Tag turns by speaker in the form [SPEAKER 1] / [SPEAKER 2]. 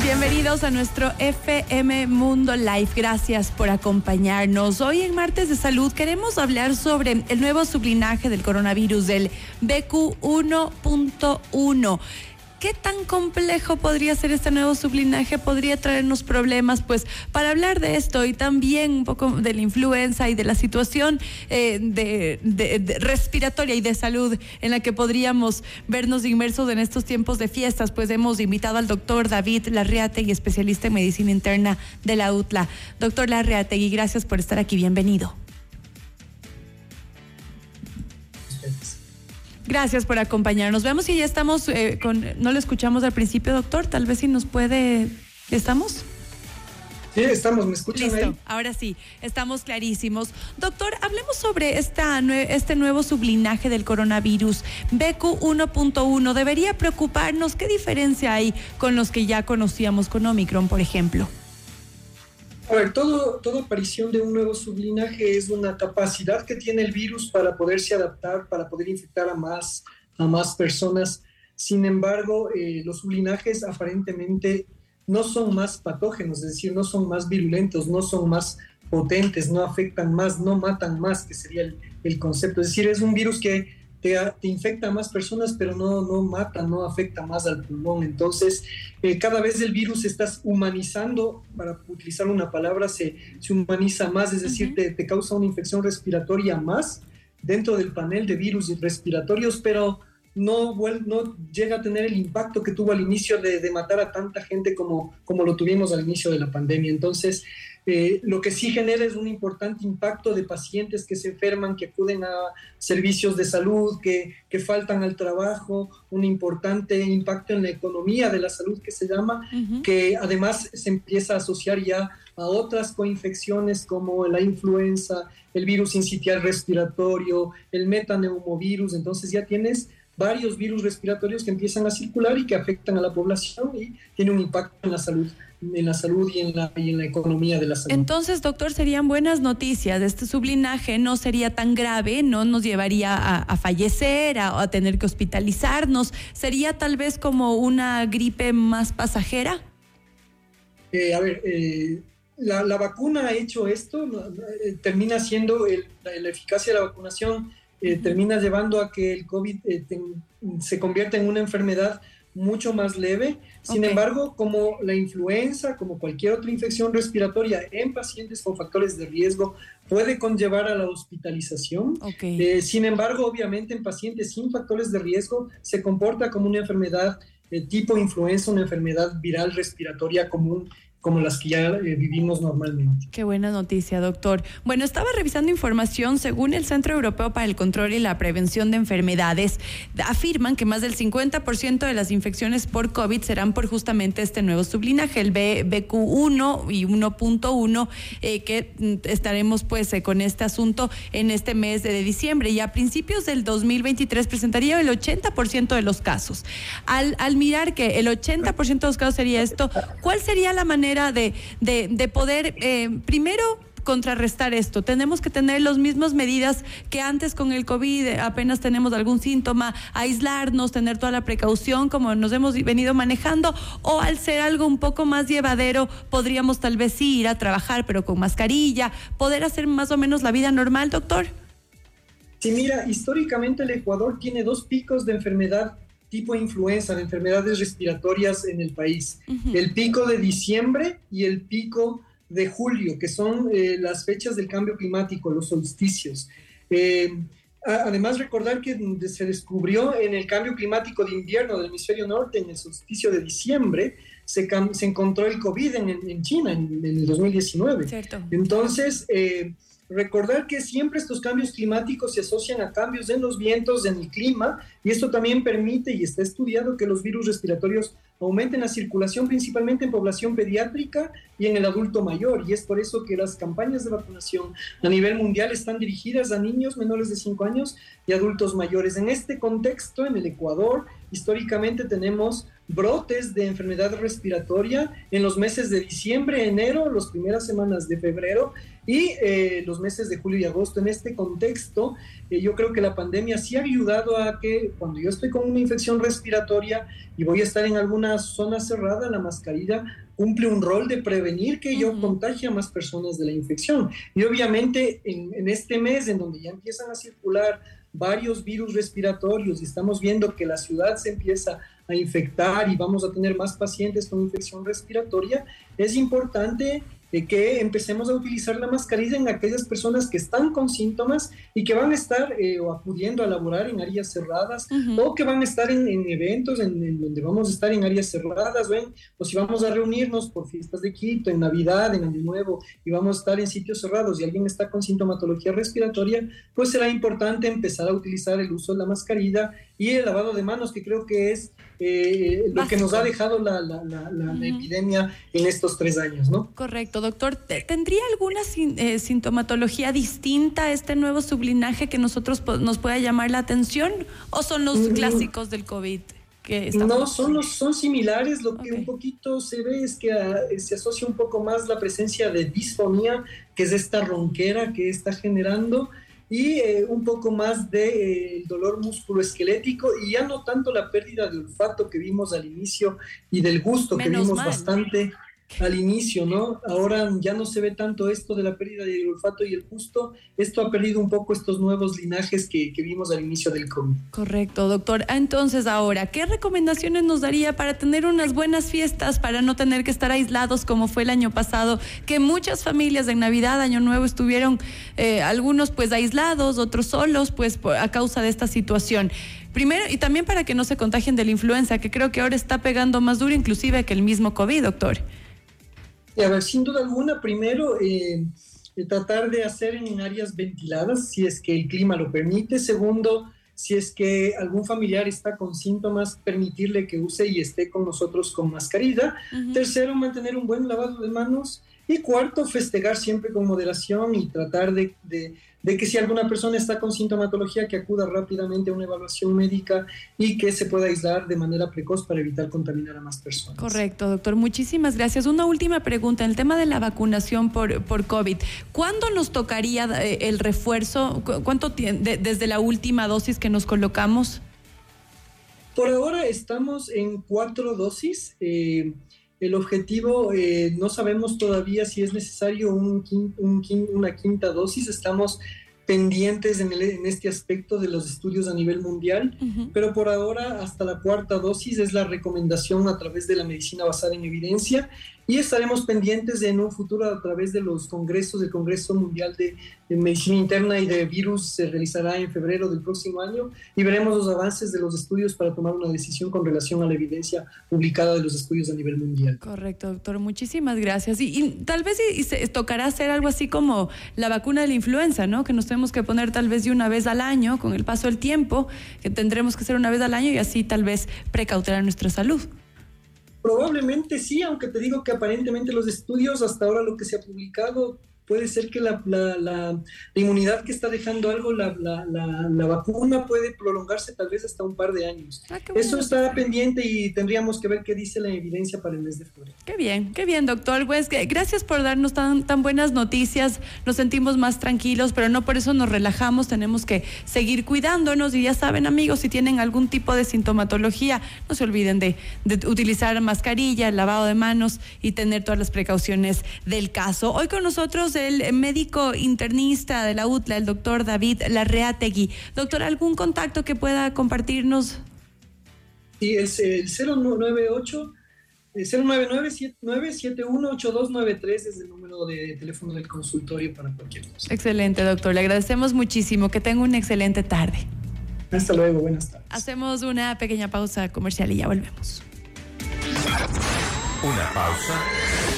[SPEAKER 1] Bienvenidos a nuestro FM Mundo Live. Gracias por acompañarnos. Hoy en Martes de Salud queremos hablar sobre el nuevo sublinaje del coronavirus, del BQ1.1. ¿Qué tan complejo podría ser este nuevo sublinaje? ¿Podría traernos problemas? Pues para hablar de esto y también un poco de la influenza y de la situación de respiratoria y de salud en la que podríamos vernos inmersos en estos tiempos de fiestas, pues hemos invitado al doctor David Larreategui, especialista en medicina interna de la UTLA. Doctor Larreategui, gracias por estar aquí. Bienvenido. Gracias por acompañarnos. Veamos si ya estamos no lo escuchamos al principio, doctor. Tal vez si nos puede... ¿Estamos?
[SPEAKER 2] Sí, estamos. ¿Me escuchan?
[SPEAKER 1] Listo,
[SPEAKER 2] ahí?
[SPEAKER 1] Ahora sí, estamos clarísimos. Doctor, hablemos sobre este nuevo sublinaje del coronavirus, BQ1.1. ¿Debería preocuparnos? ¿Qué diferencia hay con los que ya conocíamos con Omicron, por ejemplo?
[SPEAKER 2] A ver, toda aparición de un nuevo sublinaje es una capacidad que tiene el virus para poderse adaptar, para poder infectar a más personas. Sin embargo, los sublinajes aparentemente no son más patógenos, es decir, no son más virulentos, no son más potentes, no afectan más, no matan más, que sería el concepto. Es decir, es un virus que te infecta a más personas, pero no mata, no afecta más al pulmón. Entonces, cada vez el virus se está humanizando, para utilizar una palabra, se humaniza más, es decir, te causa una infección respiratoria más dentro del panel de virus respiratorios, pero no llega a tener el impacto que tuvo al inicio de matar a tanta gente como lo tuvimos al inicio de la pandemia. Entonces, lo que sí genera es un importante impacto de pacientes que se enferman, que acuden a servicios de salud, que faltan al trabajo, un importante impacto en la economía de la salud que se llama, que además se empieza a asociar ya a otras coinfecciones como la influenza, el virus sincitial respiratorio, el metaneumovirus. Entonces ya tienes varios virus respiratorios que empiezan a circular y que afectan a la población y tiene un impacto en la salud y en la economía de la salud.
[SPEAKER 1] Entonces, doctor, serían buenas noticias. Este sublinaje no sería tan grave, no nos llevaría a fallecer, a tener que hospitalizarnos. ¿Sería tal vez como una gripe más pasajera?
[SPEAKER 2] La vacuna ha hecho esto, termina siendo la eficacia de la vacunación, termina llevando a que el COVID se convierta en una enfermedad mucho más leve. Sin embargo, como la influenza, como cualquier otra infección respiratoria en pacientes con factores de riesgo, puede conllevar a la hospitalización. Sin embargo, obviamente en pacientes sin factores de riesgo se comporta como una enfermedad tipo influenza, una enfermedad viral respiratoria común, como las que ya vivimos normalmente.
[SPEAKER 1] Qué buena noticia, doctor. Bueno, estaba revisando información. Según el Centro Europeo para el Control y la Prevención de Enfermedades, afirman que más del 50% de las infecciones por COVID serán por justamente este nuevo sublinaje, el BQ1 y 1.1, que estaremos pues con este asunto en este mes de diciembre, y a principios del 2023 presentaría el 80% de los casos. Al mirar que el 80% de los casos sería esto, ¿cuál sería la manera de poder primero contrarrestar esto? Tenemos que tener las mismas medidas que antes con el COVID, apenas tenemos algún síntoma, aislarnos, tener toda la precaución como nos hemos venido manejando, o al ser algo un poco más llevadero, podríamos tal vez sí ir a trabajar pero con mascarilla, poder hacer más o menos la vida normal, doctor.
[SPEAKER 2] Sí, mira, históricamente el Ecuador tiene 2 picos de enfermedad tipo influenza, de enfermedades respiratorias en el país. El pico de diciembre y el pico de julio, que son las fechas del cambio climático, los solsticios. Además, recordar que se descubrió en el cambio climático de invierno del hemisferio norte, en el solsticio de diciembre, se encontró el COVID en China en el 2019.
[SPEAKER 1] Cierto.
[SPEAKER 2] Entonces, recordar que siempre estos cambios climáticos se asocian a cambios en los vientos, en el clima, y esto también permite, y está estudiado, que los virus respiratorios aumenten la circulación principalmente en población pediátrica y en el adulto mayor, y es por eso que las campañas de vacunación a nivel mundial están dirigidas a niños menores de 5 años y adultos mayores. En este contexto, en el Ecuador, históricamente tenemos brotes de enfermedad respiratoria en los meses de diciembre, enero, las primeras semanas de febrero y los meses de julio y agosto. En este contexto, yo creo que la pandemia sí ha ayudado a que cuando yo estoy con una infección respiratoria y voy a estar en alguna zona cerrada, la mascarilla cumple un rol de prevenir que yo contagie a más personas de la infección. Y obviamente en este mes en donde ya empiezan a circular varios virus respiratorios y estamos viendo que la ciudad se empieza a infectar y vamos a tener más pacientes con infección respiratoria, es importante que empecemos a utilizar la mascarilla en aquellas personas que están con síntomas y que van a estar o acudiendo a laborar en áreas cerradas o que van a estar en eventos en donde vamos a estar en áreas cerradas o si vamos a reunirnos por fiestas de Quito, en Navidad, en Año Nuevo y vamos a estar en sitios cerrados y alguien está con sintomatología respiratoria, pues será importante empezar a utilizar el uso de la mascarilla y el lavado de manos, que creo que es lo que nos ha dejado la epidemia en estos 3 años, ¿no?
[SPEAKER 1] Correcto, doctor. ¿Tendría alguna sintomatología distinta a este nuevo sublinaje que nosotros nos pueda llamar la atención? ¿O son los clásicos del COVID?
[SPEAKER 2] No, son similares. Lo que un poquito se ve es que se asocia un poco más la presencia de disfonía, que es esta ronquera que está generando, y un poco más de dolor musculoesquelético y ya no tanto la pérdida de olfato que vimos al inicio y del gusto que vimos bastante al inicio, ¿no? Ahora ya no se ve tanto esto de la pérdida del olfato y el gusto. Esto ha perdido un poco estos nuevos linajes que vimos al inicio del COVID.
[SPEAKER 1] Correcto, doctor. Entonces ahora, ¿qué recomendaciones nos daría para tener unas buenas fiestas, para no tener que estar aislados como fue el año pasado, que muchas familias en Navidad, Año Nuevo estuvieron algunos pues aislados, otros solos pues a causa de esta situación? Primero, y también para que no se contagien de la influenza, que creo que ahora está pegando más duro inclusive que el mismo COVID, doctor.
[SPEAKER 2] A ver, sin duda alguna, primero, tratar de hacer en áreas ventiladas, si es que el clima lo permite. Segundo, si es que algún familiar está con síntomas, permitirle que use y esté con nosotros con mascarilla. Tercero, mantener un buen lavado de manos. Y cuarto, festejar siempre con moderación y tratar de que si alguna persona está con sintomatología, que acuda rápidamente a una evaluación médica y que se pueda aislar de manera precoz para evitar contaminar a más personas.
[SPEAKER 1] Correcto, doctor. Muchísimas gracias. Una última pregunta. En el tema de la vacunación por COVID, ¿cuándo nos tocaría el refuerzo? ¿Cuánto desde la última dosis que nos colocamos?
[SPEAKER 2] Por ahora estamos en 4 dosis. El objetivo, no sabemos todavía si es necesario una quinta dosis. Estamos pendientes en este aspecto de los estudios a nivel mundial, pero por ahora hasta la 4ª dosis es la recomendación a través de la medicina basada en evidencia y estaremos pendientes en un futuro a través de los congresos. El Congreso Mundial de Medicina Interna y de Virus se realizará en febrero del próximo año y veremos los avances de los estudios para tomar una decisión con relación a la evidencia publicada de los estudios a nivel mundial.
[SPEAKER 1] Correcto, doctor. Muchísimas gracias. Y tal vez se tocará hacer algo así como la vacuna de la influenza, ¿no? Que nos tenemos que poner tal vez de una vez al año con el paso del tiempo, que tendremos que hacer una vez al año y así tal vez precautelar nuestra salud.
[SPEAKER 2] Probablemente sí, aunque te digo que aparentemente los estudios, hasta ahora lo que se ha publicado, puede ser que la inmunidad que está dejando algo la vacuna puede prolongarse tal vez hasta un par de años. Eso está pendiente y tendríamos que ver qué dice la evidencia para el mes de febrero.
[SPEAKER 1] Qué bien, doctor. Pues gracias por darnos tan buenas noticias. Nos sentimos más tranquilos, pero no por eso nos relajamos. Tenemos que seguir cuidándonos y ya saben, amigos, si tienen algún tipo de sintomatología, no se olviden de utilizar mascarilla, lavado de manos y tener todas las precauciones del caso. Hoy con nosotros el médico internista de la UTLA, el doctor David Larreategui. Doctor, ¿algún contacto que pueda compartirnos?
[SPEAKER 2] Sí, es el 099-718293 es el número de teléfono del consultorio para cualquier cosa.
[SPEAKER 1] Excelente, doctor. Le agradecemos muchísimo. Que tenga una excelente tarde.
[SPEAKER 2] Hasta luego. Buenas tardes.
[SPEAKER 1] Hacemos una pequeña pausa comercial y ya volvemos.
[SPEAKER 3] Una pausa.